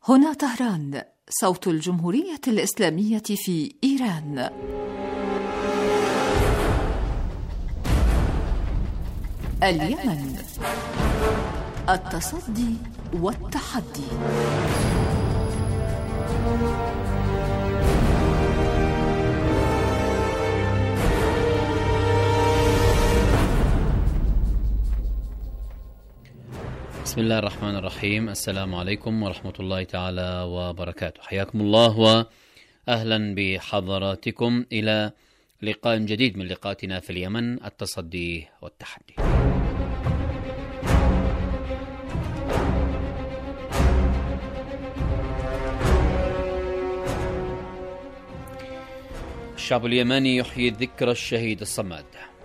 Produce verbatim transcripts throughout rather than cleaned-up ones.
هنا طهران، صوت الجمهورية الإسلامية في إيران. اليمن، التصدي والتحدي. بسم الله الرحمن الرحيم. السلام عليكم ورحمة الله تعالى وبركاته. حياكم الله وأهلا بحضراتكم إلى لقاء جديد من لقاءاتنا في اليمن، التصدي والتحدي. الشعب اليمني يحيي ذكرى الشهيد الصماد.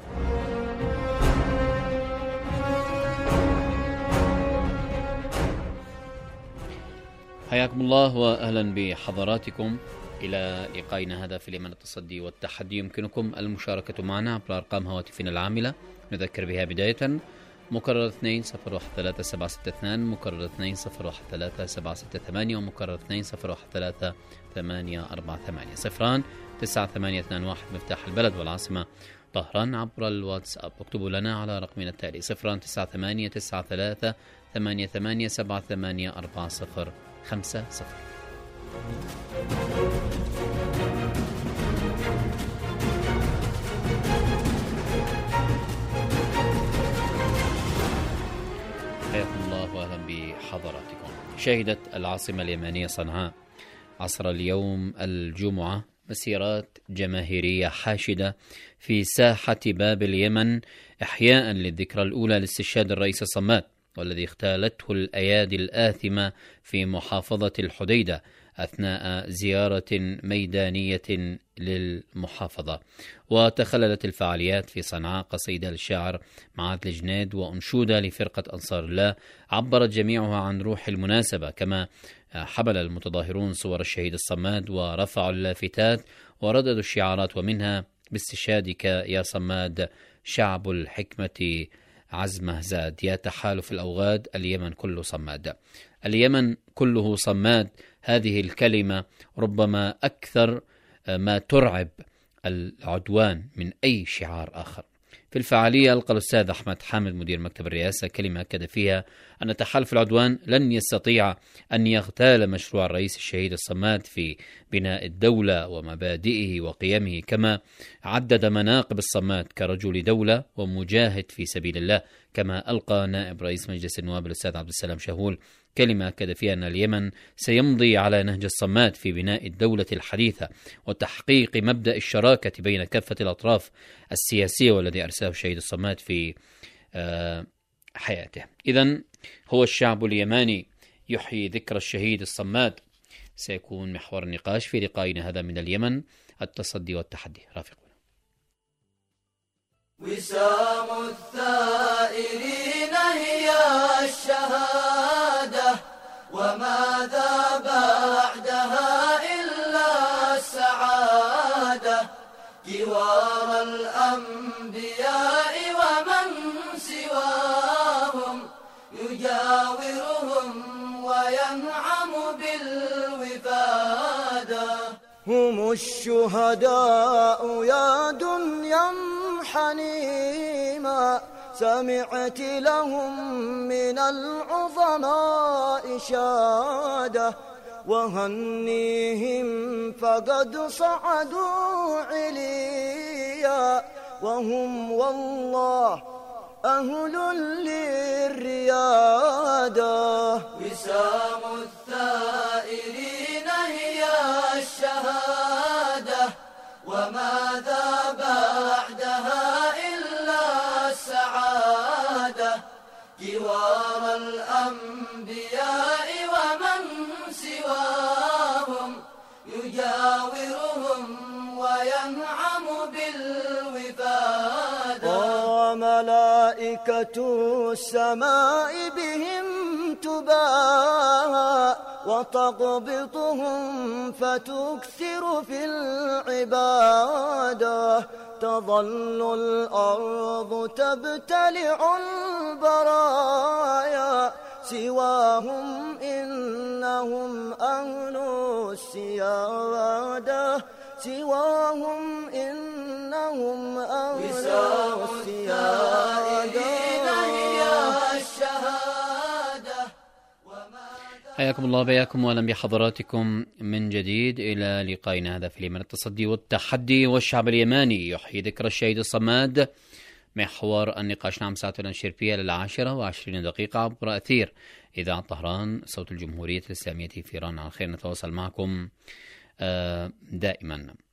حياكم الله وأهلا بحضراتكم إلى لقائنا هذا في اليمن، التصدي والتحدي. يمكنكم المشاركة معنا عبر أرقام هواتفنا العاملة، نذكر بها بداية: مكرر اثنين صفر واحد ثلاثة سبعة ستة اثنين، مكرر اثنين صفر واحد ثلاثة سبعة ستة ثمانية، ومكرر اثنين صفر واحد ثلاثة ثمانية أربعة ثمانية. صفران تسعة ثمانية اثنان واحد مفتاح البلد والعاصمة طهران. عبر الواتساب اكتبوا لنا على رقمنا التالي: صفران تسعة ثمانية تسعة ثلاثة ثمانية ثمانية سبعة ثمانية أربعة صفر خمسة صفر. حياكم الله واهلا بحضراتكم. شهدت العاصمة اليمنية صنعاء عصر اليوم الجمعة مسيرات جماهيرية حاشدة في ساحة باب اليمن إحياء للذكرى الأولى لاستشهاد الرئيس الصماد، والذي اغتالته الأيادي الآثمة في محافظة الحديدة أثناء زيارة ميدانية للمحافظة. وتخللت الفعاليات في صنعاء قصيدة للشاعر معاذ الجنيد وأنشودة لفرقة أنصار الله عبرت جميعها عن روح المناسبة، كما حمل المتظاهرون صور الشهيد الصماد ورفعوا اللافتات ورددوا الشعارات، ومنها: باستشهادك يا صماد شعب الحكمة عزمه زاد، يا تحالف الأوغاد اليمن كله صماد. اليمن كله صماد، هذه الكلمة ربما أكثر ما ترعب العدوان من أي شعار آخر. في الفعالية ألقى الأستاذ أحمد حامد مدير مكتب الرئاسة كلمة أكد فيها أن تحالف العدوان لن يستطيع أن يغتال مشروع الرئيس الشهيد الصماد في بناء الدولة ومبادئه وقيمه، كما عدد مناقب الصماد كرجل دولة ومجاهد في سبيل الله. كما ألقى نائب رئيس مجلس النواب الأستاذ عبد السلام شهول كلمة أكد فيها أن اليمن سيمضي على نهج الصماد في بناء الدولة الحديثة وتحقيق مبدأ الشراكة بين كافة الأطراف السياسية، والذي أرساه الشهيد الصماد في حياته. إذن هو الشعب اليماني يحيي ذكرى الشهيد الصماد، سيكون محور النقاش في لقائنا هذا من اليمن، التصدي والتحدي. رافقونا. وسام الثائرين هي الشهادة، وماذا بعدها إلا السعادة، جوار الأنبياء ومن سواهم يجاورهم وينعم بالوفادة. هم الشهداء يا دنيا حنيما، سمعت لهم من العظماء شادة، وهنيهم فقد صعدوا عليا، وهم والله أهل للريادة. وسام الثائرين هي الشهادة، وماذا بعدها إلا السعادة، جوار الأنبياء ومن سواهم يجاورهم وينعم بالوفادة. وملائكة السماء بهم تباهى، وتقبضهم فتكثر في العبادة، تظل الأرض تبتلع البرايا سواهم إنهم أهل السيادة سواهم إنهم أهل السيادة هي الشهادة. حياكم الله بياكم واهلا بحضراتكم من جديد الى لقائنا هذا في اليمن التصدي والتحدي والشعب اليماني يحيي ذكرى الشهيد الصماد. محور النقاش نعم ساعتنا نشير فيها للعاشرة وعشرين دقيقة عبر أثير إذاعة طهران صوت الجمهورية الإسلامية في إيران. على خير نتواصل معكم دائما.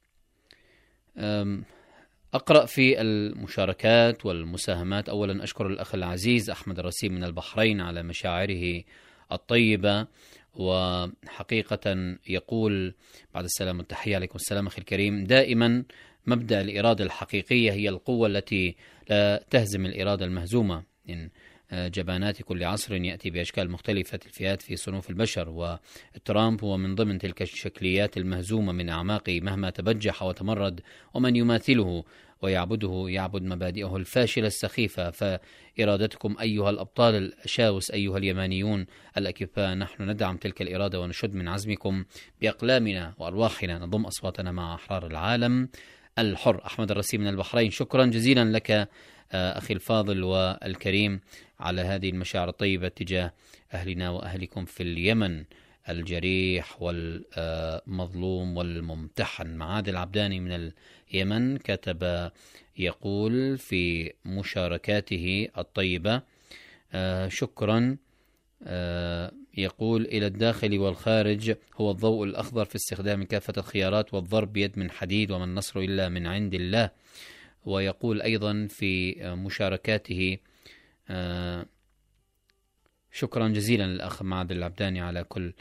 أقرأ في المشاركات والمساهمات. أولا أشكر الأخ العزيز أحمد الرسيم من البحرين على مشاعره الطيبة، وحقيقة يقول بعد السلام والتحية عليكم السلام أخي الكريم، دائما مبدأ الإرادة الحقيقية هي القوة التي لا تهزم الإرادة المهزومة. إن جبانات كل عصر يأتي بأشكال مختلفة الفئات في صنوف البشر، وترامب هو من ضمن تلك الشكليات المهزومة من أعماقه مهما تبجح وتمرد، ومن يماثله ويعبده يعبد مبادئه الفاشلة السخيفة. فإرادتكم أيها الأبطال الأشاوس أيها اليمانيون الأكفاء، نحن ندعم تلك الإرادة ونشد من عزمكم بأقلامنا وأرواحنا، نضم أصواتنا مع أحرار العالم الحر. أحمد الرسيم من البحرين، شكرا جزيلا لك أخي الفاضل والكريم على هذه المشاعر الطيبة تجاه أهلنا وأهلكم في اليمن الجريح والمظلوم والممتحن. معاذ العبداني من اليمن كتب يقول في مشاركاته الطيبة شكرا، يقول إلى الداخل والخارج هو الضوء الأخضر في استخدام كافة الخيارات والضرب بيد من حديد، وما النصر إلا من عند الله. ويقول أيضا في مشاركاته شكرا جزيلا للأخ معاذ العبداني على كل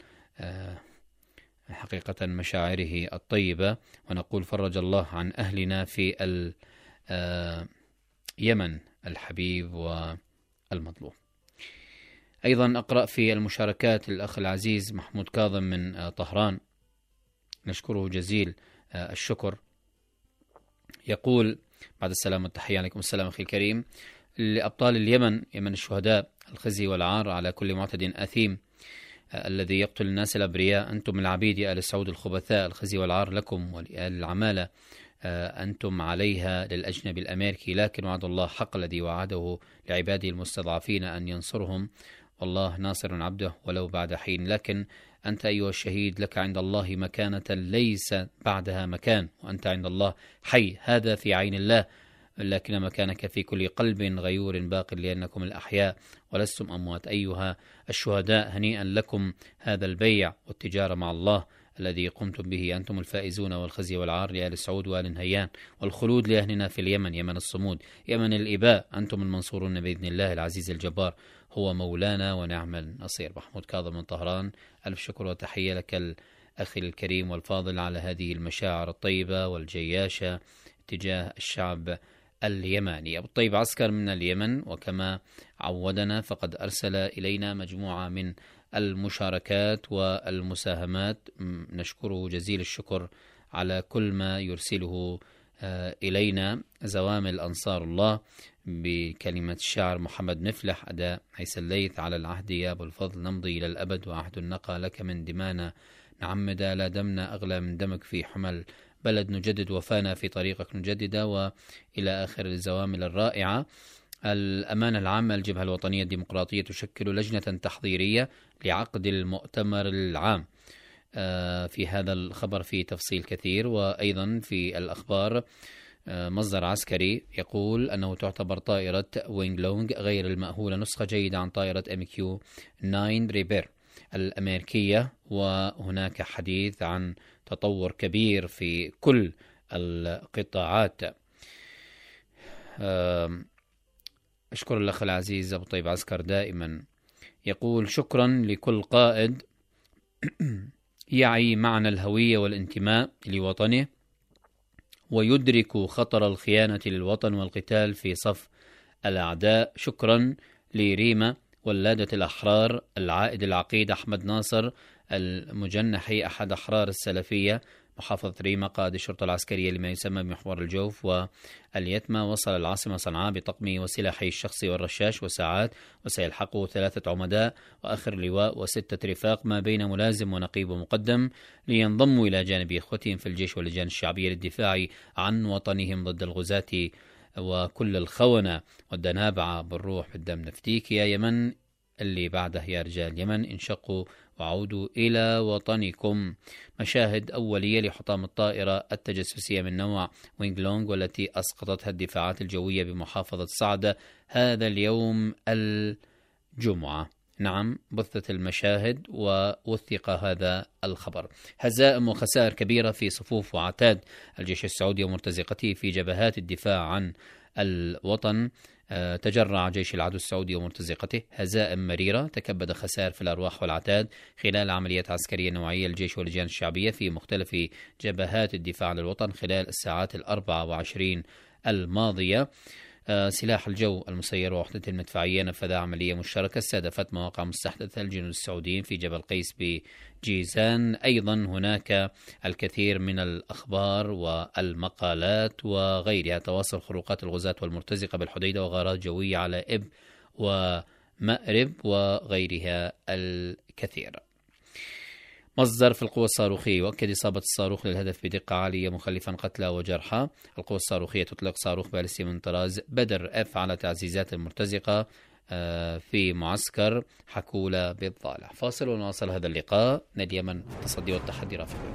حقيقة مشاعره الطيبة، ونقول فرج الله عن أهلنا في اليمن الحبيب والمظلوم. أيضا أقرأ في المشاركات الأخ العزيز محمود كاظم من طهران، نشكره جزيل الشكر. يقول بعد السلام والتحية عليكم السلام أخي الكريم، لأبطال اليمن يمن الشهداء الخزي والعار على كل معتد أثيم الذي يقتل الناس الأبرياء، أنتم العبيد يا آل سعود الخبثاء، الخزي والعار لكم ولآل العمالة أنتم عليها للأجنبي الأمريكي، لكن وعد الله حق الذي وعده لعباده المستضعفين أن ينصرهم، والله ناصر عبده ولو بعد حين. لكن أنت أيها الشهيد لك عند الله مكانة ليس بعدها مكان، وأنت عند الله حي، هذا في عين الله، لكن مكانك في كل قلب غيور باق لأنكم الأحياء ولستم أموات. أيها الشهداء هنيئا لكم هذا البيع والتجارة مع الله الذي قمتم به، أنتم الفائزون، والخزي والعار لآل سعود وآل نهيان، والخلود لأهلنا في اليمن يمن الصمود يمن الإباء، أنتم المنصورون بإذن الله العزيز الجبار، هو مولانا ونعم النصير. محمود كاظم من طهران، ألف شكر وتحية لك الأخي الكريم والفاضل على هذه المشاعر الطيبة والجياشة تجاه الشعب اليماني. أبو الطيب عسكر من اليمن، وكما عودنا فقد أرسل إلينا مجموعة من المشاركات والمساهمات، نشكره جزيل الشكر على كل ما يرسله إلينا. زوامل أنصار الله بكلمة الشاعر محمد مفلح، أداء عيسى الليث، على العهد يا أبو الفضل نمضي إلى الأبد، وعهد النقى لك من دمانا نعمدا، لا دمنا أغلى من دمك في حمل بلد، نجدد وفانا في طريقك نجددا، وإلى آخر الزوامل الرائعة. الأمانة العامة الجبهة الوطنية الديمقراطية تشكل لجنة تحضيرية لعقد المؤتمر العام. في هذا الخبر في تفصيل كثير. وأيضا في الأخبار مصدر عسكري يقول أنه تعتبر طائرة وينغ لونغ غير المأهولة نسخة جيدة عن طائرة إم كيو تسعة ريبير الأمريكية، وهناك حديث عن تطور كبير في كل القطاعات. أشكر الأخ العزيز أبو طيب عسكر دائما، يقول شكرا لكل قائد يعي معنى الهوية والانتماء لوطنه، ويدرك خطر الخيانة للوطن والقتال في صف الأعداء. شكرا لريما ولادة الأحرار العائد العقيد أحمد ناصر المجنحي أحد أحرار السلفية محافظة ريما قائد الشرطة العسكرية لما يسمى بمحور الجوف واليتمة وصل العاصمة صنعاء بطقمه وسلاحه الشخصي والرشاش وساعات، وسيلحقه ثلاثة عمداء وآخر لواء وستة رفاق ما بين ملازم ونقيب ومقدم لينضموا إلى جانب إخوتهم في الجيش واللجان الشعبية للدفاع عن وطنهم ضد الغزاة وكل الخونة والدنابعة بالروح بالدم. نفديك يا يمن اللي بعده يا رجال يمن، انشقوا وعودوا إلى وطنكم. مشاهد أولية لحطام الطائرة التجسسية من نوع وينغ لونغ والتي أسقطتها الدفاعات الجوية بمحافظة صعدة هذا اليوم الجمعة. نعم، بثت المشاهد ووثق هذا الخبر. هزائم وخسائر كبيرة في صفوف وعتاد الجيش السعودي ومرتزقته في جبهات الدفاع عن الوطن. تجرع جيش العدو السعودي ومرتزقته هزائم مريرة، تكبد خسائر في الأرواح والعتاد خلال عمليات عسكرية نوعية للجيش واللجان الشعبية في مختلف جبهات الدفاع عن الوطن خلال الساعات الأربع وعشرين الماضية. سلاح الجو المسير ووحدة المدفعية نفذ عملية مشتركة استهدفت مواقع مستحدثة الجنود السعوديين في جبل قيس بجيزان. أيضا هناك الكثير من الأخبار والمقالات وغيرها. تواصل خروقات الغزاة والمرتزقة بالحديدة وغارات جوية على إب ومأرب وغيرها الكثير. مصدر في القوة الصاروخية يؤكد إصابة الصاروخ للهدف بدقة عالية مخلفا قتلى وجرحى. القوة الصاروخية تطلق صاروخ باليستي من طراز بدر اف على تعزيزات المرتزقة في معسكر حكولة بالضالع. فاصل ونواصل هذا اللقاء من اليمن. التصدي والتحدي رافقون.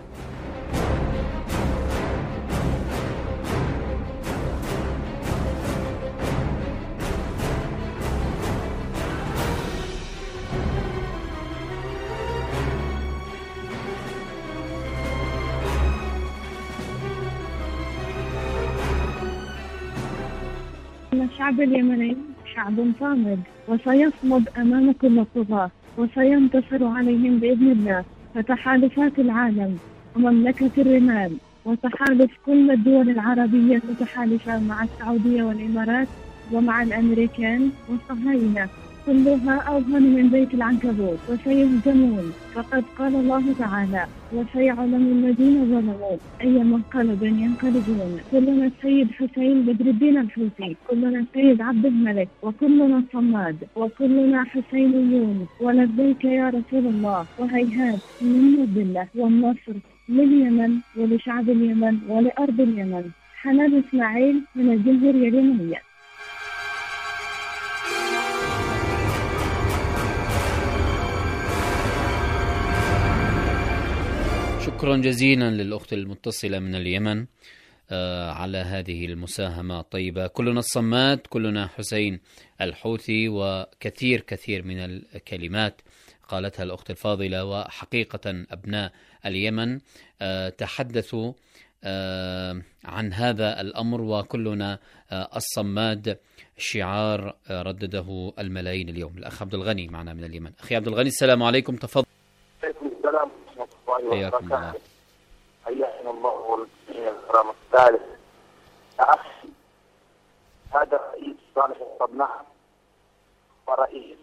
الشعب اليمني شعب صامد وسيصمد أمام كل الطغاة وسينتصر عليهم بإذن الله. فتحالفات العالم ومملكة الرمال وتحالف كل الدول العربية المتحالفة مع السعودية والإمارات ومع الأمريكان والصهاينة كلها أوهن من بيت العنكبوت وسيهزمون. فقد قال الله تعالى: وسيعلم الذين ظلموا أي منقلب ينقلبون. كلنا السيد حسين بدر الدين الحوثي، كلنا السيد عبد الملك، وكلنا صماد، وكلنا حسينيون. ولبيك يا رسول الله وهيهات من الذلة والنصر لليمن ولشعب اليمن ولأرض اليمن. حنان إسماعيل من الجمهورية اليمنية. شكرا جزيلا للأخت المتصلة من اليمن آه على هذه المساهمة الطيبة. كلنا الصماد، كلنا حسين الحوثي، وكثير كثير من الكلمات قالتها الأخت الفاضلة. وحقيقة أبناء اليمن آه تحدثوا آه عن هذا الأمر، وكلنا آه الصماد شعار آه ردده الملايين اليوم. الأخ عبد الغني معنا من اليمن. أخي عبد الغني السلام عليكم، تفضل. عليكم السلام ورحمة الله حياكم الله. حياكم الله والمسلمين الكرام. الثالث أخي، هذا رئيس صالح الصبناء ورئيس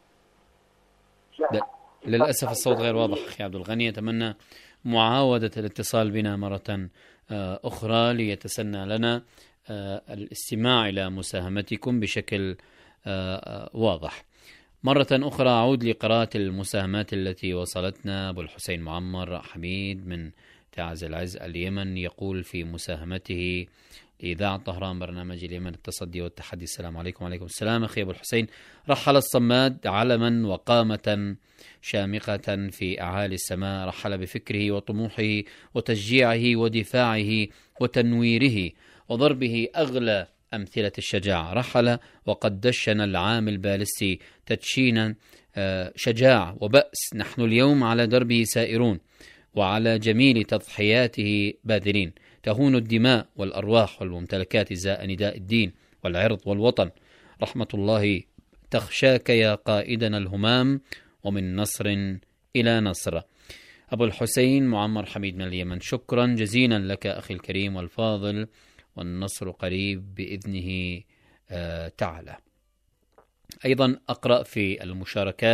للأسف الصوت غير واضح أخي عبد الغني. أتمنى معاودة الاتصال بنا مرة أخرى ليتسنى لنا الاستماع إلى مساهمتكم بشكل واضح. مرة أخرى أعود لقراءة المساهمات التي وصلتنا. أبو الحسين معمر حميد من تعز العز اليمن يقول في مساهمته لإذاعة طهران برنامج اليمن التصدي والتحدي: السلام عليكم. وعليكم السلام. أخي أبو الحسين، رحل الصماد علما وقامة شامخة في أعالي السماء، رحل بفكره وطموحه وتشجيعه ودفاعه وتنويره وضربه أغلى أمثلة الشجاعة. رحل وقد دشن العام البالستي تدشينا شجاع وبأس. نحن اليوم على دربه سائرون وعلى جميل تضحياته باذلين. تهون الدماء والأرواح والممتلكات إزاء نداء الدين والعرض والوطن. رحمة الله تخشاك يا قائدنا الهمام، ومن نصر إلى نصر. أبو الحسين معمر حميد من اليمن، شكرا جزيلا لك أخي الكريم والفاضل، والنصر قريب بإذنه آه تعالى. أيضا أقرأ في المشاركات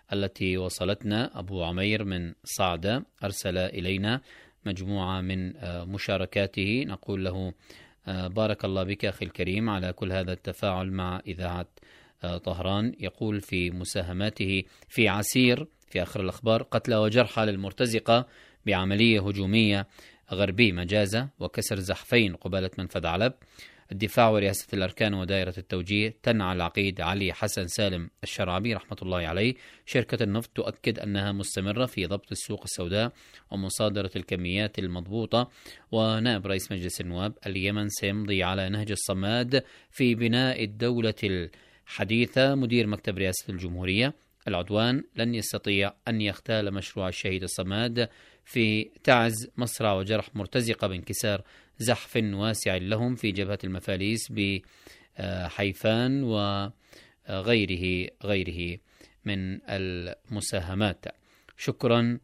التي وصلتنا. أبو عمير من صعدة أرسل إلينا مجموعة من مشاركاته، نقول له بارك الله بك أخي الكريم على كل هذا التفاعل مع إذاعة طهران. يقول في مساهماته في عسير في آخر الأخبار: قتلى وجرحى للمرتزقة بعملية هجومية غربي مجازة وكسر زحفين قبالة منفذ علب. الدفاع ورئاسة الأركان ودائرة التوجيه تنعى العقيد علي حسن سالم الشرعبي رحمة الله عليه. شركة النفط تؤكد أنها مستمرة في ضبط السوق السوداء ومصادرة الكميات المضبوطة. ونائب رئيس مجلس النواب: اليمن سيمضي على نهج الصماد في بناء الدولة الحديثة. مدير مكتب رئاسة الجمهورية: العدوان لن يستطيع أن يختال مشروع الشهيد الصماد في تعز مصرع وجرح مرتزقة بانكسار زحف واسع لهم في جبهة المفاليس بحيفان وغيره غيره من المساهمات. شكرا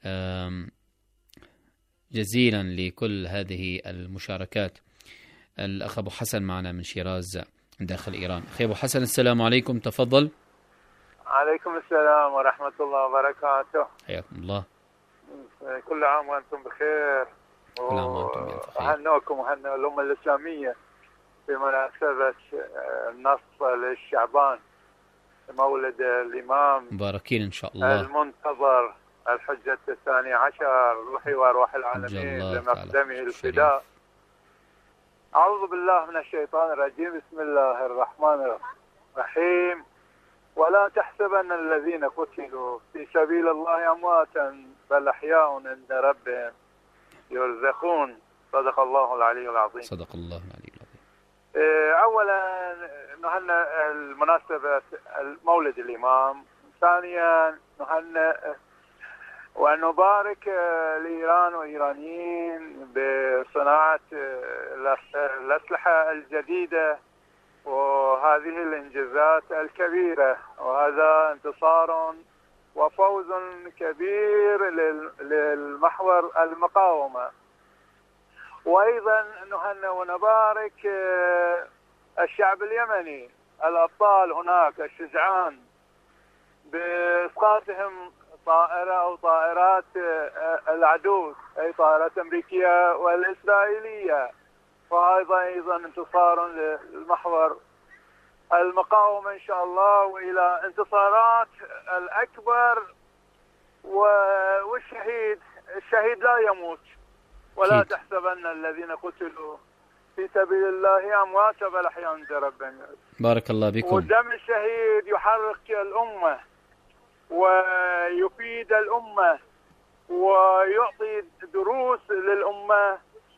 جزيلا لكل هذه المشاركات. الأخ أبو حسن معنا من شيراز داخل إيران. أخي أبو حسن السلام عليكم، تفضل. عليكم السلام ورحمة الله وبركاته. حياكم الله. كل عام وأنتم بخير. كل عام وأنتم بخير. وهنوكم وهنو الأمة الإسلامية بمناسبة النص للشعبان مولد الإمام مباركين إن شاء الله المنتظر الحجة الثاني عشر، روحي وأرواح العالمين لمقدمه الفداء. أعوذ بالله من الشيطان الرجيم. بسم الله الرحمن الرحيم. ولا تحسبن الذين قتلوا في سبيل الله أمواتا بل أحياء عند ربهم يرزقون. صدق الله العلي العظيم. صدق الله العلي العظيم. أولا نهنئ المناسبة مولد الإمام. ثانيا نهنئ ونبارك لإيران وإيرانيين بصناعة الأسلحة الجديدة وهذه الإنجازات الكبيرة، وهذا انتصار وفوز كبير للمحور المقاومة. وأيضا نهنئ ونبارك الشعب اليمني الأبطال هناك الشجعان بإسقاطهم طائرة أو طائرات العدو، أي طائرات أمريكية والإسرائيلية، وهذا أيضا انتصار للمحور المقاومة إن شاء الله، وإلى انتصارات الأكبر. والشهيد الشهيد لا يموت. ولا كيد. تحسبن الذين قتلوا في سبيل الله أمواتا بل أحياء عند ربهم. بارك الله بكم. ودم الشهيد يحرك الأمة ويفيد الأمة ويعطي دروس للأمة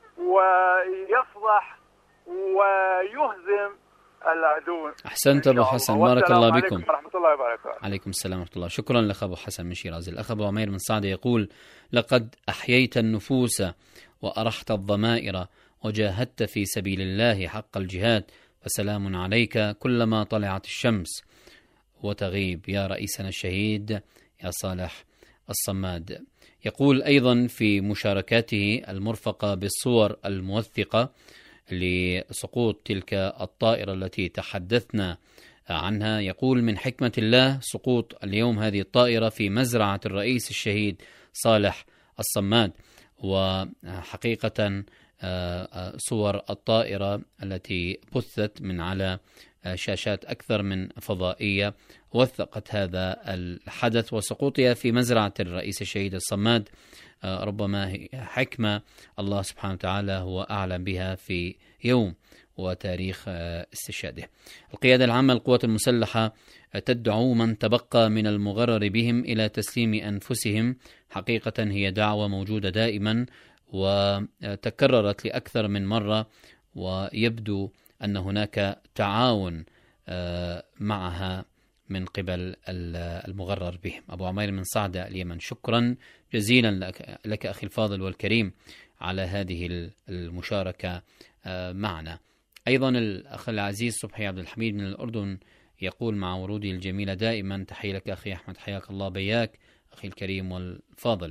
ويفضح ويهزم العدو. أحسنت أبو حسن، بارك الله بكم. عليكم ورحمة الله وبركاته. عليكم السلام ورحمة الله. شكرا لك أبو حسن من شيراز. الأخ أبو عمير من صعدة يقول: لقد أحييت النفوس وأرحت الضمائر وجاهدت في سبيل الله حق الجهاد، فسلام عليك كلما طلعت الشمس وتغيب يا رئيسنا الشهيد يا صالح الصماد. يقول أيضا في مشاركاته المرفقة بالصور الموثقة لسقوط تلك الطائرة التي تحدثنا عنها، يقول: من حكمة الله سقوط اليوم هذه الطائرة في مزرعة الرئيس الشهيد صالح الصماد. وحقيقة صور الطائرة التي بثت من على شاشات أكثر من فضائية وثقت هذا الحدث وسقوطها في مزرعة الرئيس الشهيد الصماد. ربما حكمة الله سبحانه وتعالى هو أعلم بها في يوم وتاريخ استشهاده. القيادة العامة للقوات المسلحة تدعو من تبقى من المغرر بهم إلى تسليم أنفسهم. حقيقة هي دعوة موجودة دائما وتكررت لأكثر من مرة، ويبدو أن هناك تعاون معها من قبل المغرر بهم. أبو عمير من صعدة اليمن، شكرا جزيلا لك, لك أخي الفاضل والكريم على هذه المشاركة معنا. أيضا الأخ العزيز صبحي عبد الحميد من الأردن يقول: مع ورودي الجميلة دائما، تحية لك أخي أحمد، حياك الله بياك أخي الكريم والفاضل.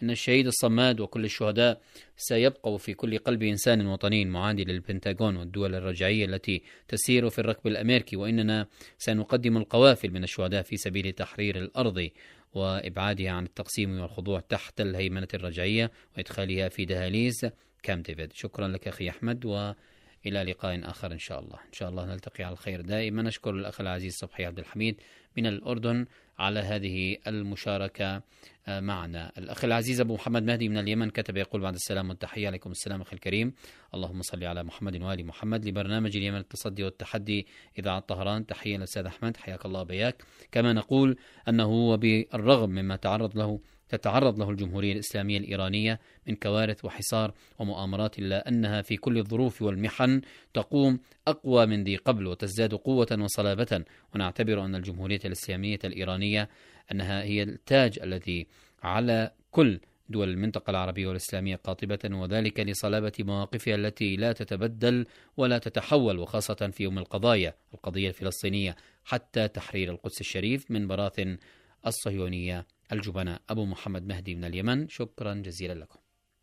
أن الشهيد الصماد وكل الشهداء سيبقوا في كل قلب إنسان وطني معادي للبنتاغون والدول الرجعية التي تسير في الركب الأمريكي، وإننا سنقدم القوافل من الشهداء في سبيل تحرير الأرض وإبعادها عن التقسيم والخضوع تحت الهيمنة الرجعية وإدخالها في دهاليز كامب ديفيد. شكرا لك أخي أحمد، وإلى لقاء آخر إن شاء الله. إن شاء الله نلتقي على الخير دائما. نشكر الأخ العزيز صبحي عبد الحميد من الأردن على هذه المشاركة معنا. الأخ العزيز أبو محمد مهدي من اليمن كتب يقول: بعد السلام والتحية، عليكم السلام أخي الكريم، اللهم صل على محمد وآل محمد. لبرنامج اليمن التصدي والتحدي إذاعة طهران تحية للأستاذ أحمد، حياك الله بياك. كما نقول أنه وبالرغم مما تعرض له تتعرض له الجمهورية الإسلامية الإيرانية من كوارث وحصار ومؤامرات، إلا أنها في كل الظروف والمحن تقوم أقوى من ذي قبل وتزداد قوة وصلابة. ونعتبر أن الجمهورية الإسلامية الإيرانية أنها هي التاج الذي على كل دول المنطقة العربية والإسلامية قاطبة، وذلك لصلابة مواقفها التي لا تتبدل ولا تتحول، وخاصة في يوم القضايا القضية الفلسطينية حتى تحرير القدس الشريف من براثن الصهيونية الجبناء. أبو محمد مهدي من اليمن، شكرا جزيلا لكم.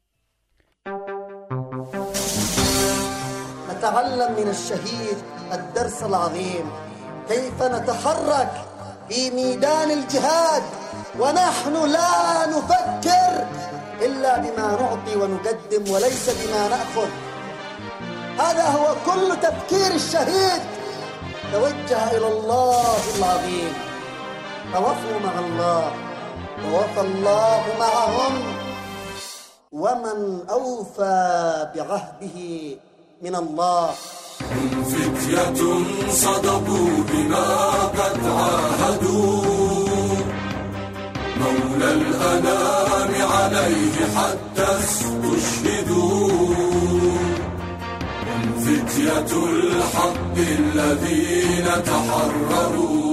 نتعلم من الشهيد الدرس العظيم، كيف نتحرك في ميدان الجهاد ونحن لا نفكر إلا بما نعطي ونقدم وليس بما نأخذ. هذا هو كل تفكير الشهيد. توجه إلى الله العظيم، توفوا مع الله ووفى الله معهم، ومن أوفى بعهده من الله. هم فتية صدقوا بما قد عاهدوا، مولى الأنام عليه حتى استشهدوا. هم فتية الحق الذين تحرروا،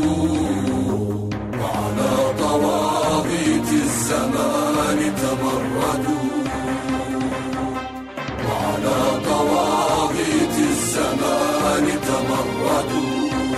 وعلى طواغيت الزمان تمردوا، وعلى طواغيت الزمان تمردوا.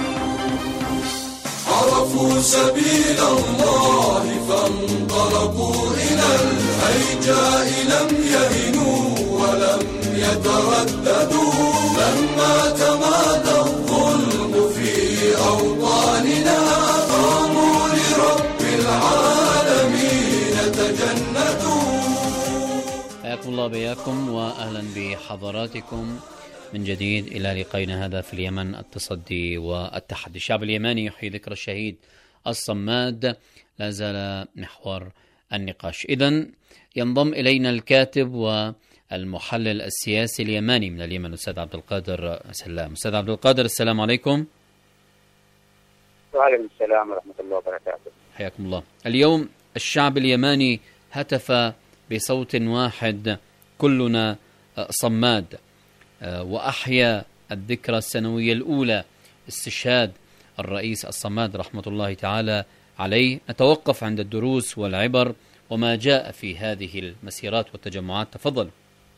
عرفوا سبيل الله فانطلقوا إلى الهيجاء، لم يهنوا ولم يترددوا. لما تمادى الظلم في أوطاننا قاموا لرب العالمين تجندوا. حياكم الله بياكم وأهلا بحضراتكم من جديد إلى لقائنا هذا في اليمن التصدي والتحدي. الشعب اليماني يحيي ذكرى الشهيد الصماد، لا زال محور النقاش. إذن ينضم إلينا الكاتب والمحلل السياسي اليماني من اليمن الأستاذ عبد القادر سلام. أستاذ عبد القادر، السلام عليكم. وعليكم السلام ورحمة الله وبركاته. حياكم الله. اليوم الشعب اليماني هتف بصوت واحد: كلنا صماد، وأحيا الذكرى السنوية الأولى استشهاد الرئيس الصماد رحمة الله تعالى عليه. نتوقف عند الدروس والعبر وما جاء في هذه المسيرات والتجمعات. تفضل.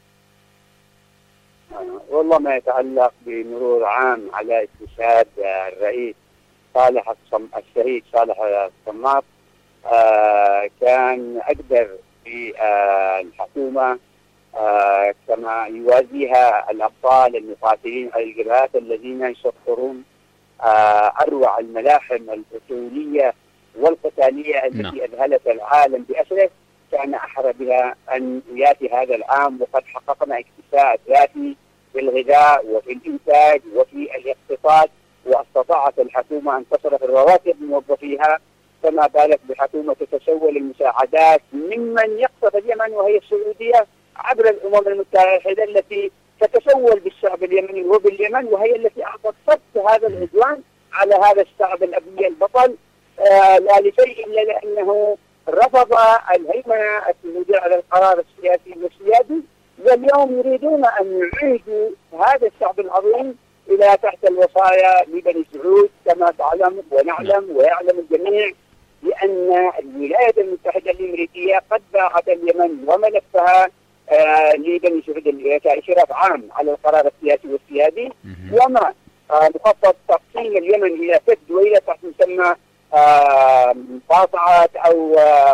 والله ما يتعلق بمرور عام على استشهاد الرئيس صالح الشهيد صالح الصماد آه كان أقدر في آه الحكومة آه كما يوازيها الأبطال المقاتلين على الجبهات الذين يسطرون آه أروع الملاحم البطولية والقتالية التي نعم. أذهلت العالم بأسره. كان أحرى بها أن يأتي هذا العام وقد حققنا اكتفاء ذاتي في الغذاء وفي الإنتاج وفي الاقتصاد، واستطاعت الحكومة أن تصرف الرواتب موظفيها، فما بالك بحكومة تتسول المساعدات ممن يقصف اليمن وهي السعودية عبر الأمم المتحدة التي تتسول بالشعب اليمني وباليمن، وهي التي أعطت صد هذا العدوان على هذا الشعب الأبي البطل آه لا لشيء إلا لأنه رفض الهيمنة السعودية على القرار السياسي والسيادي، واليوم يريدون أن يعيدوا هذا الشعب العظيم إلى تحت الوصايا لبني سعود كما تعلم ونعلم ويعلم الجميع بأن الولايات المتحدة الأمريكية قد باعت اليمن وملفها آه لبني سعود كإشراف عام على القرار السياسي والسيادي، وما آه مخطط تقسيم اليمن إلى ست دويلة تحت مسمى مقاطعة أو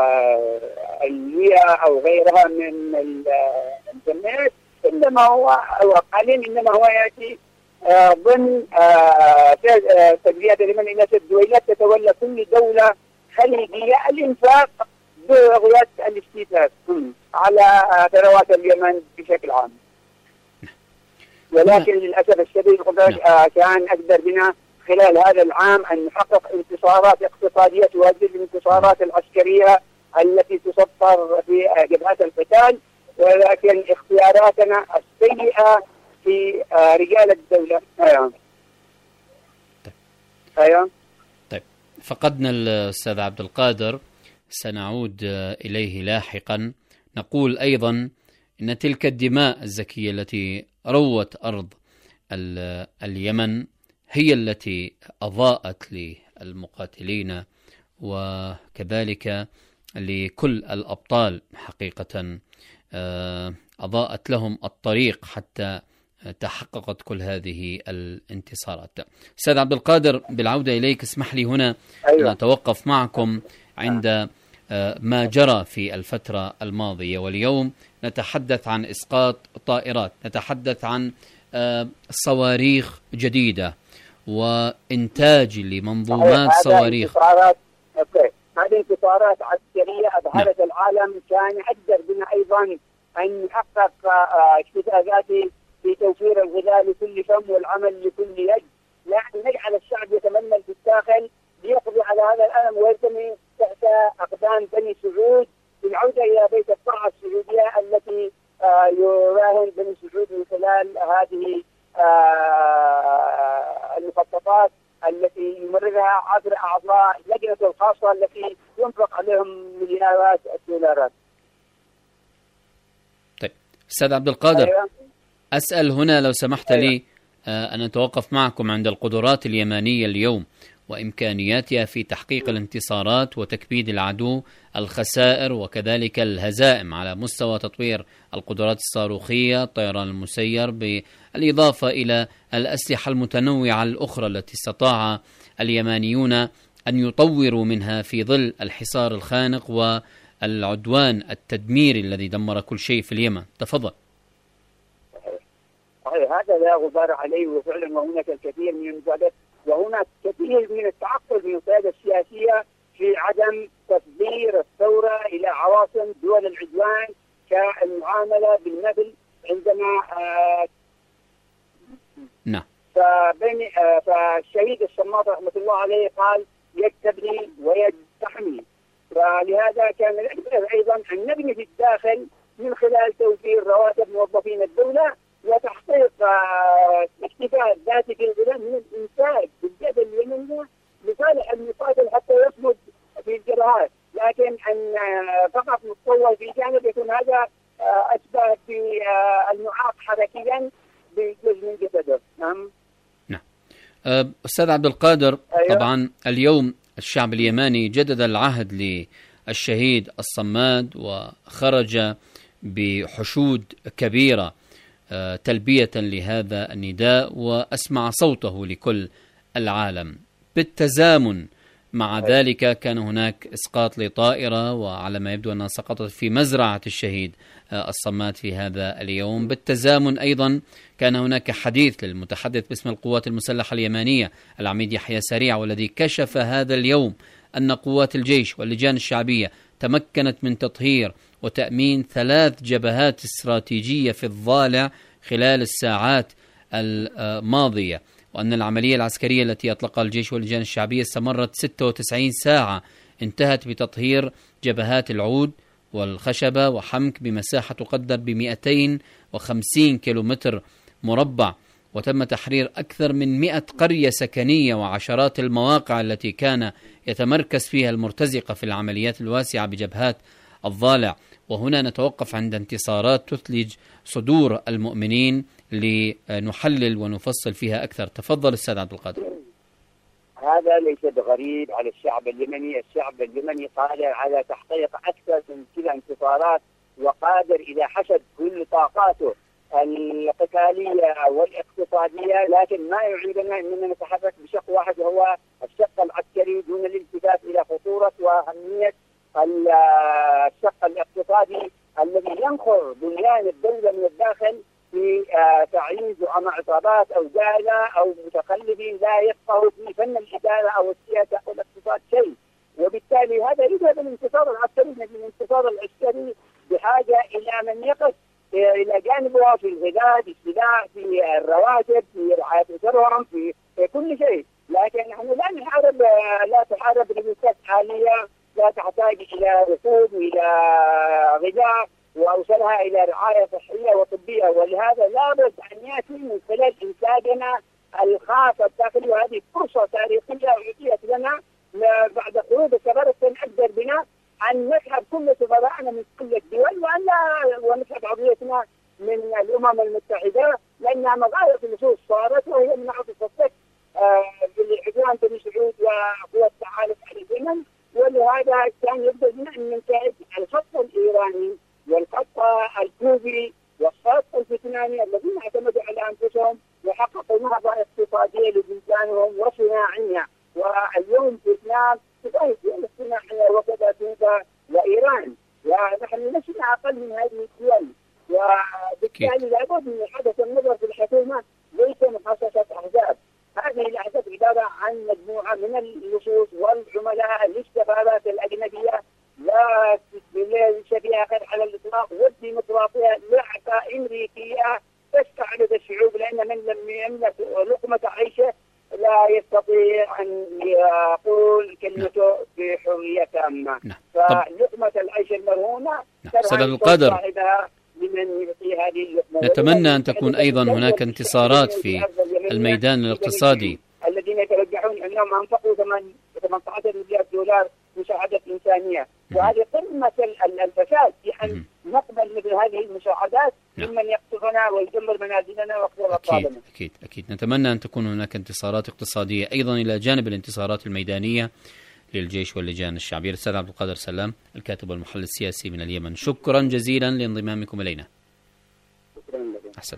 ألوية أو غيرها من الإنترنت، إنما هو أو حاليا إنما هو يأتي ضمن تجزئة اليمن إلى ست دويلات تتولى كل دولة خليجية الإنفاق بغية الاستيفاء على ثروات اليمن بشكل عام. ولكن للأسف الشديد كان أقدر بنا خلال هذا العام أن نحقق انتصارات اقتصادية تؤدي الانتصارات العسكرية التي تسطر في جبهات القتال، ولكن اختياراتنا السيئة في رجال الدولة. أيوة. أيوة. طيب، فقدنا الأستاذ عبد القادر، سنعود إليه لاحقا. نقول أيضا إن تلك الدماء الزكية التي روت أرض اليمن هي التي أضاءت للمقاتلين وكذلك لكل الأبطال حقيقة، أضاءت لهم الطريق حتى تحققت كل هذه الانتصارات. أستاذ عبد القادر، بالعودة إليك، اسمح لي هنا أن أتوقف معكم عند ما جرى في الفترة الماضية. واليوم نتحدث عن إسقاط طائرات، نتحدث عن صواريخ جديدة وإنتاج لمنظومات صواريخ. هذه انتصارات عسكرية أبهرت العالم. كان يقدر بنا أيضا أن نحقق اكتفاءات في توفير الغذاء لكل فم والعمل لكل يد، لكن نجعل الشعب يتمنى في الداخل ليقضي على هذا الألم ويرتمي تحت أقدام بني سعود بالعودة إلى بيت الطاعة السعودية التي يراهن بني سعود من خلال هذه المخططات التي يمررها عبر أعضاء لجنة الخاصة التي ينفق عليهم مليارات الدولارات. طيب أستاذ عبد القادر، أيوة. أسأل هنا لو سمحت أيوة. لي أن أتوقف معكم عند القدرات اليمانية اليوم وإمكانياتها في تحقيق الانتصارات وتكبيد العدو الخسائر وكذلك الهزائم على مستوى تطوير القدرات الصاروخية، الطيران المسير، بالإضافة إلى الأسلحة المتنوعة الأخرى التي استطاع اليمانيون أن يطوروا منها في ظل الحصار الخانق والعدوان التدميري الذي دمر كل شيء في اليمن. تفضل. صحيح، هذا لا غبار عليه، وفعلا وهناك الكثير من المساعدات وهناك كثير من التعقل من القيادة السياسية في عدم تصدير الثورة إلى عواصم دول العدوان كالمعاملة بالنبل عندما آه نعم. فبين آه فالشهيد الصماط رحمة الله عليه قال يد تبني ويد تحمي، ولهذا كان الأكثر أيضا أن نبني في الداخل من خلال توفير رواتب موظفين الدولة وتحقيق اكتفاء ذاتي في الغذاء من الانتاج بالجبل اليمني لصالح المقاتل حتى يصمد في الجبهات، لكن ان فقط نتطور في جانب يكون هذا اشبه بالمعاق حركيا بجزء من جسده. نعم. نعم. استاذ عبد القادر، أيوة. طبعا اليوم الشعب اليماني جدد العهد للشهيد الصماد وخرج بحشود كبيرة تلبية لهذا النداء وأسمع صوته لكل العالم. بالتزامن مع ذلك كان هناك إسقاط لطائرة، وعلى ما يبدو أنها سقطت في مزرعة الشهيد الصماد في هذا اليوم. بالتزامن أيضا كان هناك حديث للمتحدث باسم القوات المسلحة اليمانية العميد يحيى سريع، والذي كشف هذا اليوم أن قوات الجيش واللجان الشعبية تمكنت من تطهير وتأمين ثلاث جبهات استراتيجية في الضالع خلال الساعات الماضية، وأن العملية العسكرية التي أطلقها الجيش واللجان الشعبية استمرت ستة وتسعين ساعة، انتهت بتطهير جبهات العود والخشبة وحمك بمساحة تقدر ب مئتين وخمسين كيلومتر مربع، وتم تحرير أكثر من مئة قرية سكنية وعشرات المواقع التي كان يتمركز فيها المرتزقة في العمليات الواسعة بجبهات الضالع. وهنا نتوقف عند انتصارات تثلج صدور المؤمنين لنحلل ونفصل فيها أكثر. تفضل أستاذ عبد القادر. هذا ليس بغريب على الشعب اليمني. الشعب اليمني قادر على تحقيق أكثر من كذا انتصارات، وقادر إذا حشد كل طاقاته القتالية والاقتصادية، لكن ما يعيدنا أننا نتحرك بشق واحد وهو الشق العسكري دون الالتفات إلى خطورة وأهمية الشق الاقتصادي الذي ينخر بنيان الدولة من الداخل في تعيين زعماء عصابات أو جهلة أو متقلبين لا يفقهوا في فن الإدارة أو السياسة أو الاقتصاد شيء. وبالتالي هذا يذهب الانتصار العسكري. الانتصار العسكري بحاجة إلى من يقف إلى جانبه في الغذاء، في السلاح، في الرواتب، في رعاية أسرهم، في كل شيء. لكن نحن لا نحارب، لا تحارب ريبوسات آلية لا تحتاج إلى ركود وإلى غذاء وأوصلها إلى رعاية صحية وطبية. ولهذا لابد أن يأتي من خلال إنتاجنا الخاص الداخلي، وهذه فرصة تاريخية أعطيت لنا بعد خروج الثغرة أقدر بنا أن نسحب كل سفراءنا من كل الدول وأن ونسحب عضويتنا من الأمم المتحدة، لأنها مغاية النصوص صارت وهي من عطف الصك بالعدوان بني سعود وقوى التحالف على اليمن. ولهذا كان يبدو لنا أن ننتهج الخط الإيراني والخط الكوبي والخط الفيتنامي الذين اعتمدوا على أنفسهم وحققوا نهضة اقتصادية لبلدانهم وصناعية. واليوم فيتنام تضاهي الدول الصناعية وكذا كوبا وإيران، ونحن لسنا أقل من هذه الدول. وبالتالي لابد من حدث النظر في الحكومة ليس مخصصة أحزاب. هذه الأحزاب عبارة عن مجموعة من اللصوص والعملاء الاستخبارات الأجنبية لا شبيهة على الإطلاق، والديمقراطية لعبة أمريكية تستعرض الشعوب، لأن من لم يملك لقمة عيشه لا يستطيع أن يقول كلمته بحرية تامة. فلقمة العيش المرهونة سيد القادر، لمن يعطي هذه اللقمة. نتمنى أن تكون أيضا هناك انتصارات في الميدان الاقتصادي. الذين يترجحون أنهم أنفقوا ثمانية عشر مليار دولار مساعدة إنسانية، وهذه قمة الفساد. يعني نقبل مثل هذه المساعدات ممن يقصفنا ويدمر منازلنا ويقتل أطفالنا. أكيد أكيد أكيد نتمنى أن تكون هناك انتصارات اقتصادية أيضا إلى جانب الانتصارات الميدانية للجيش واللجان الشعبية. الأستاذ عبد القادر سلام، الكاتب والمحلل السياسي من اليمن، شكرا جزيلا لانضمامكم إلينا. شكرا لك. أحسن.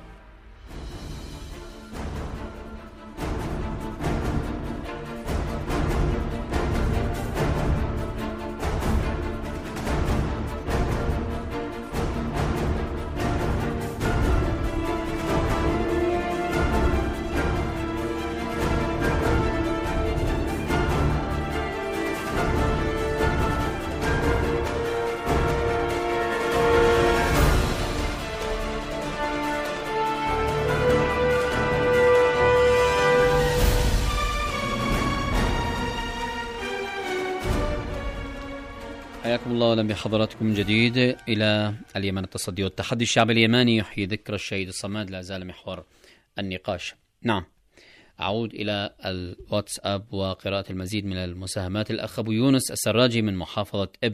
حياكم الله ولم بحضراتكم من جديد إلى اليمن. التصدي والتحدي. الشعب اليماني يحيي ذكرى الشهيد الصماد، لا زال محور النقاش. نعم، أعود إلى الواتساب وقراءة المزيد من المساهمات. الأخ أبو يونس السراجي من محافظة إب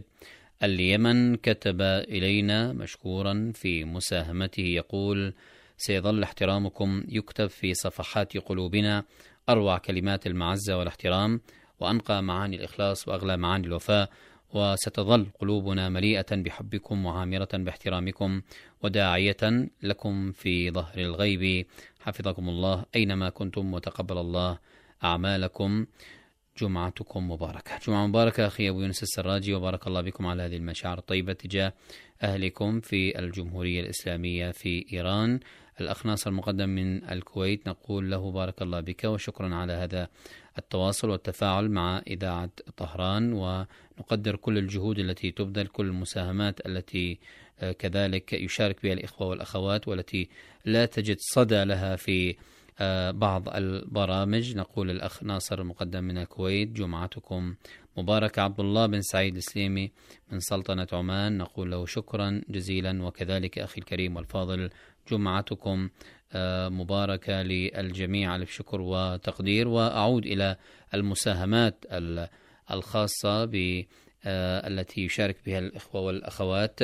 اليمن كتب إلينا مشكورا في مساهمته، يقول: سيظل احترامكم يكتب في صفحات قلوبنا، أروع كلمات المعزة والاحترام وأنقى معاني الإخلاص وأغلى معاني الوفاء، وستظل قلوبنا مليئة بحبكم وعامرة باحترامكم وداعية لكم في ظهر الغيب. حفظكم الله أينما كنتم وتقبل الله أعمالكم. جمعتكم مباركة. جمعة مباركة أخي أبو يونس السراجي، وبارك الله بكم على هذه المشاعر الطيبة تجاه أهلكم في الجمهورية الإسلامية في إيران. الأخ ناصر المقدم من الكويت، نقول له بارك الله بك وشكرا على هذا التواصل والتفاعل مع إذاعة طهران، ونقدر كل الجهود التي تبذل، كل المساهمات التي كذلك يشارك بها الإخوة والأخوات والتي لا تجد صدى لها في بعض البرامج. نقول الأخ ناصر المقدم من الكويت: جمعتكم مباركة. عبد الله بن سعيد السليمي من سلطنة عمان، نقول له شكرا جزيلا، وكذلك أخي الكريم والفاضل جمعتكم مباركة للجميع، ألف شكر وتقدير. وأعود إلى المساهمات الخاصة ب التي يشارك بها الإخوة والأخوات.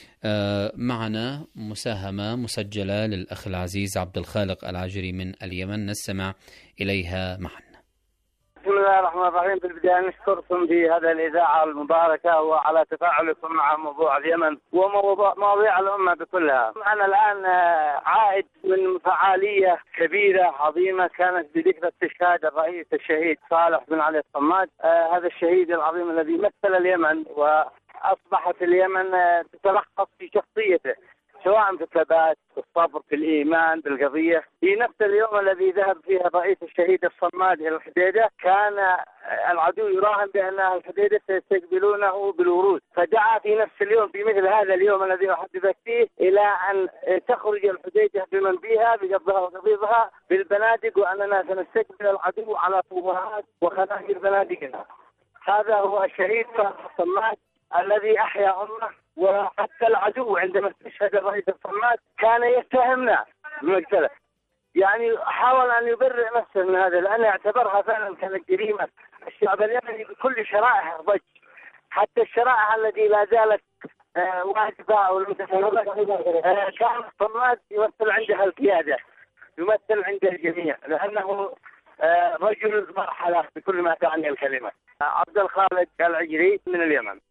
معنا مساهمة مسجلة للأخ العزيز عبد الخالق العجري من اليمن، نستمع إليها معا. بسم الله الرحمن الرحيم. في البداية نشكركم في هذا الإذاعة المباركة وعلى تفاعلكم مع موضوع اليمن ومواضيع الأمة بكلها. أنا الآن عائد من فعالية كبيرة عظيمة كانت بذكرى استشهاد الرئيس الشهيد صالح بن علي الصماد، آه هذا الشهيد العظيم الذي مثل اليمن وأصبحت اليمن تتلخص في شخصيته، سواء في الثبات، في الصبر، في الإيمان بالقضية. في نفس اليوم الذي ذهب فيه الرئيس الشهيد الصماد إلى الحديدة كان العدو يراهن بأن الحديدة سيستقبلونه بالورود، فدعا في نفس اليوم في مثل هذا اليوم الذي أحدثك فيه إلى أن تخرج الحديدة بمن فيها بقبضها وقبيضها بالبنادق، وأننا سنستقبل العدو على طوبات وخناجر بنادقنا. هذا هو الشهيد الصماد الذي أحيا أمه. وحتى العدو عندما استشهد الرئيس الصماد كان يتهمنا بالمقتله، يعني حاول أن يبرئ نفسه من هذا، لأنه اعتبرها فعلا كانت جريمة. الشعب اليمني بكل شرائح ضج، حتى الشرائح التي لا زالت واجبة أو لم تتنظر. كان الصماد يمثل عندها القيادة، يمثل عند الجميع، لأنه رجل مرحلة بكل ما تعني الكلمة. عبد الخالق العجري من اليمن.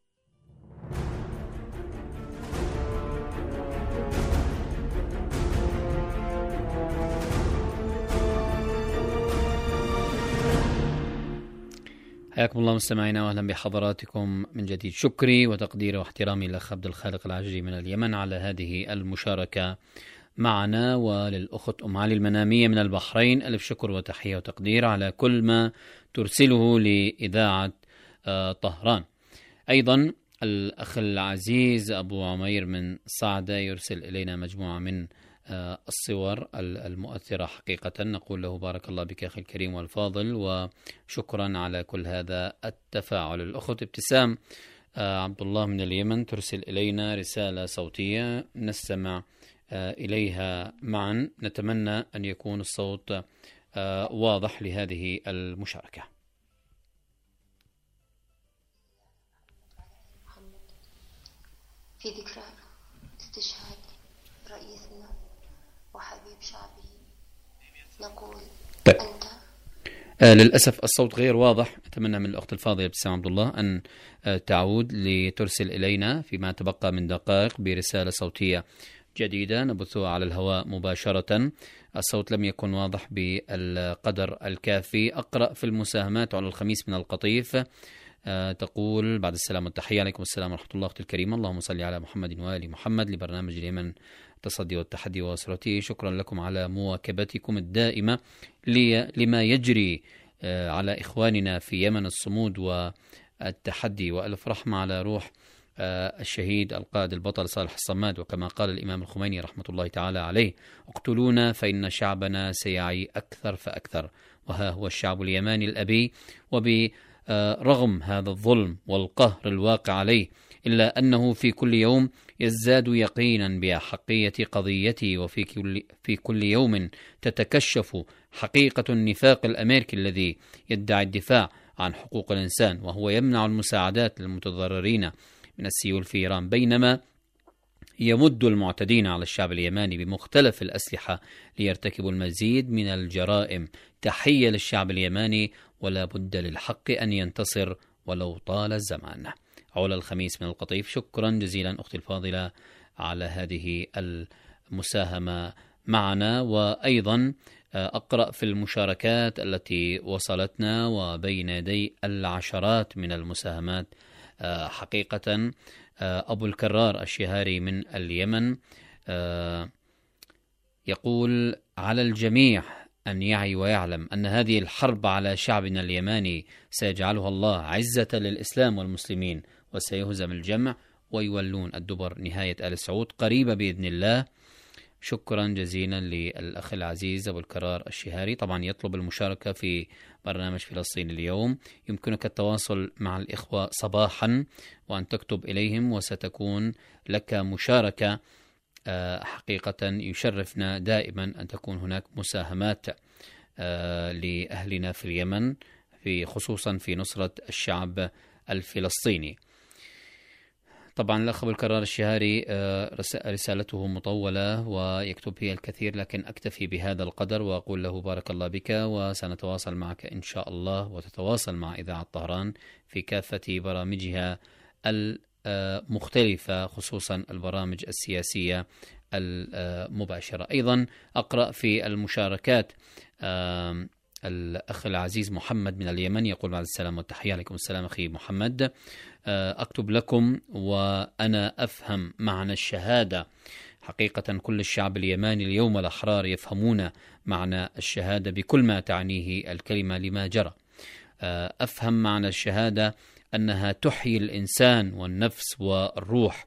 حياكم الله مستمعينا واهلا بحضراتكم من جديد. شكري وتقديري واحترامي للاخ عبد الخالق العجري من اليمن على هذه المشاركة معنا، وللأخت أم علي المنامية من البحرين ألف شكر وتحية وتقدير على كل ما ترسله لإذاعة طهران. أيضا الأخ العزيز أبو عمير من صعدة يرسل إلينا مجموعة من الصور المؤثرة حقيقة، نقول له بارك الله بك أخي الكريم والفاضل وشكرا على كل هذا التفاعل. الأخت ابتسام عبد الله من اليمن ترسل إلينا رسالة صوتية نستمع إليها معا، نتمنى أن يكون الصوت واضح لهذه المشاركة. في ذكرى استشهاد رئيسنا وحبيب شعبه نقول أنت آه للأسف الصوت غير واضح. أتمنى من الأخت الفاضلة ابتسام عبد الله أن آه تعود لترسل إلينا فيما تبقى من دقائق برسالة صوتية جديدة نبثها على الهواء مباشرة. الصوت لم يكن واضح بالقدر الكافي. أقرأ في المساهمات على الخميس من القطيف. آه تقول بعد السلام والتحية عليكم السلام ورحمة الله أختي الكريمة، اللهم صل على محمد وآل محمد لبرنامج اليمن التصدي والتحدي وأسرته. شكرا لكم على مواكبتكم الدائمة لما يجري آه على إخواننا في يمن الصمود والتحدي، وألف رحمة على روح آه الشهيد القائد البطل صالح الصماد. وكما قال الإمام الخميني رحمة الله تعالى عليه: اقتلونا فإن شعبنا سيعي أكثر فأكثر. وها هو الشعب اليماني الأبي، وبرغم هذا الظلم والقهر الواقع عليه إلا أنه في كل يوم يزداد يقينا بأحقية قضيته، وفي كل, في كل يوم تتكشف حقيقة النفاق الأمريكي الذي يدعي الدفاع عن حقوق الإنسان وهو يمنع المساعدات للمتضررين من السيول في إيران، بينما يمد المعتدين على الشعب اليماني بمختلف الأسلحة ليرتكبوا المزيد من الجرائم. تحية للشعب اليماني، ولا بد للحق أن ينتصر ولو طال الزمان. علا الخميس من القطيف، شكرا جزيلا أختي الفاضلة على هذه المساهمة معنا. وأيضا أقرأ في المشاركات التي وصلتنا وبين يدي العشرات من المساهمات حقيقة. أبو الكرار الشهاري من اليمن يقول: على الجميع أن يعي ويعلم أن هذه الحرب على شعبنا اليماني سيجعلها الله عزة للإسلام والمسلمين، وسيهزم الجمع ويولون الدبر. نهاية آل سعود قريبة بإذن الله. شكرا جزيلا للأخ العزيز أبو الكرار الشهاري. طبعا يطلب المشاركة في برنامج فلسطين اليوم. يمكنك التواصل مع الإخوة صباحا وأن تكتب إليهم، وستكون لك مشاركة. حقيقة يشرفنا دائما أن تكون هناك مساهمات لأهلنا في اليمن، في خصوصا في نصرة الشعب الفلسطيني. طبعا الأخ أبو الكرار الشهاري رسالته مطولة ويكتب فيها الكثير، لكن أكتفي بهذا القدر وأقول له بارك الله بك، وسنتواصل معك إن شاء الله، وتتواصل مع إذاعة طهران في كافة برامجها المختلفة، خصوصا البرامج السياسية المباشرة. أيضا أقرأ في المشاركات الأخ العزيز محمد من اليمن يقول بعد السلام والتحية. عليكم السلام أخي محمد، أكتب لكم وأنا أفهم معنى الشهادة. حقيقة كل الشعب اليماني اليوم الأحرار يفهمون معنى الشهادة بكل ما تعنيه الكلمة لما جرى. أفهم معنى الشهادة أنها تحيي الإنسان والنفس والروح.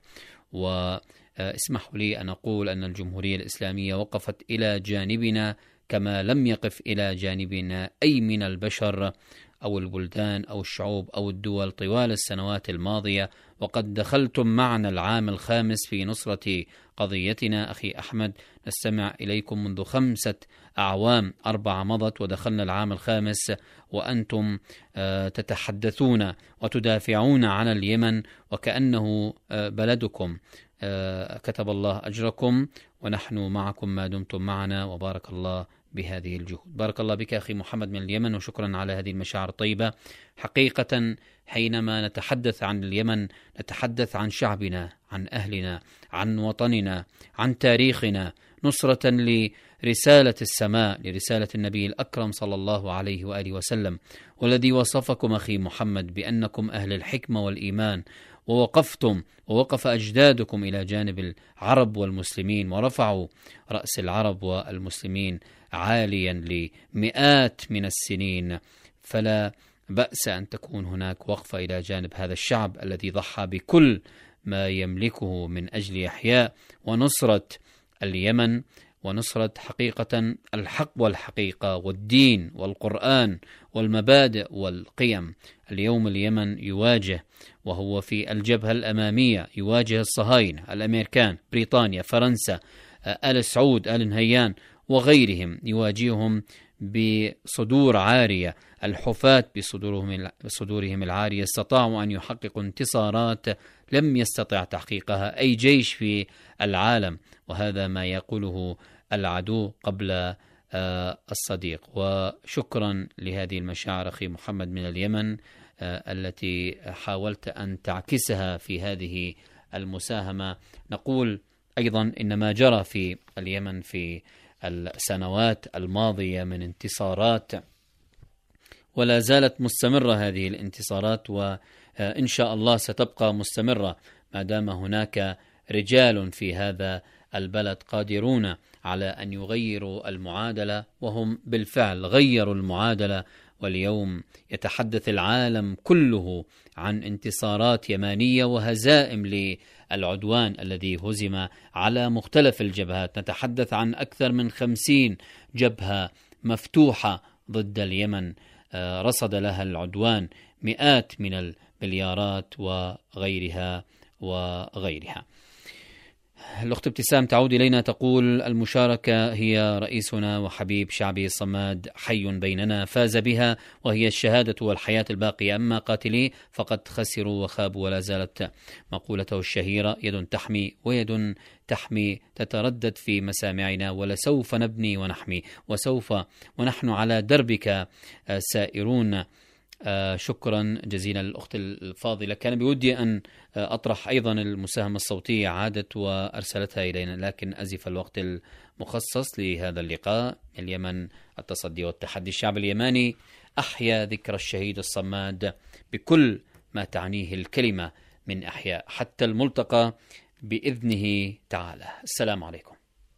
واسمحوا لي أن أقول أن الجمهورية الإسلامية وقفت إلى جانبنا كما لم يقف إلى جانبنا أي من البشر أو البلدان أو الشعوب أو الدول طوال السنوات الماضية، وقد دخلتم معنا العام الخامس في نصرة قضيتنا. أخي أحمد، نستمع إليكم منذ خمسة أعوام، أربعة مضت ودخلنا العام الخامس، وأنتم تتحدثون وتدافعون عن اليمن وكأنه بلدكم. كتب الله أجركم ونحن معكم ما دمتم معنا، وبارك الله بهذه الجهود. بارك الله بك أخي محمد من اليمن، وشكرا على هذه المشاعر الطيبة. حقيقة حينما نتحدث عن اليمن نتحدث عن شعبنا، عن أهلنا، عن وطننا، عن تاريخنا، نصرة لرسالة السماء، لرسالة النبي الأكرم صلى الله عليه وآله وسلم، والذي وصفكم أخي محمد بأنكم أهل الحكمة والإيمان، ووقفتم ووقف أجدادكم إلى جانب العرب والمسلمين، ورفعوا رأس العرب والمسلمين عاليا لمئات من السنين. فلا بأس أن تكون هناك وقفة إلى جانب هذا الشعب الذي ضحى بكل ما يملكه من أجل إحياء ونصرة اليمن، ونصرة حقيقة الحق والحقيقة والدين والقرآن والمبادئ والقيم. اليوم اليمن يواجه، وهو في الجبهة الأمامية، يواجه الصهاينة، الأمريكان، بريطانيا، فرنسا، آل سعود، آل نهيان وغيرهم، يواجههم بصدور عارية. الحفاة بصدورهم بصدورهم العارية استطاعوا أن يحققوا انتصارات لم يستطع تحقيقها أي جيش في العالم، وهذا ما يقوله العدو قبل الصديق. وشكرا لهذه المشاعر أخي محمد من اليمن التي حاولت أن تعكسها في هذه المساهمة. نقول أيضا إن ما جرى في اليمن في السنوات الماضية من انتصارات، ولا زالت مستمرة هذه الانتصارات، وإن شاء الله ستبقى مستمرة ما دام هناك رجال في هذا البلد قادرون على أن يغيروا المعادلة، وهم بالفعل غيروا المعادلة. واليوم يتحدث العالم كله عن انتصارات يمانية وهزائم للعدوان الذي هزم على مختلف الجبهات. نتحدث عن أكثر من خمسين جبهة مفتوحة ضد اليمن رصد لها العدوان مئات من المليارات وغيرها وغيرها. الأخت ابتسام تعود إلينا تقول: المشاركة هي رئيسنا وحبيب شعبي الصماد حي بيننا، فاز بها وهي الشهادة والحياة الباقية، أما قاتلي فقد خسروا وخابوا. ولا زالت مقولته الشهيرة: يد تحمي ويد تحمي تتردد في مسامعنا، ولسوف نبني ونحمي، وسوف ونحن على دربك سائرون. آه شكرا جزيلا للأخت الفاضلة. كان بودي أن أطرح أيضا المساهمة الصوتية، عادت وأرسلتها إلينا، لكن أزف الوقت المخصص لهذا اللقاء. اليمن التصدي والتحدي. الشعب اليماني أحيا ذكر الشهيد الصماد بكل ما تعنيه الكلمة من أحياء، حتى الملتقى بإذنه تعالى. السلام عليكم.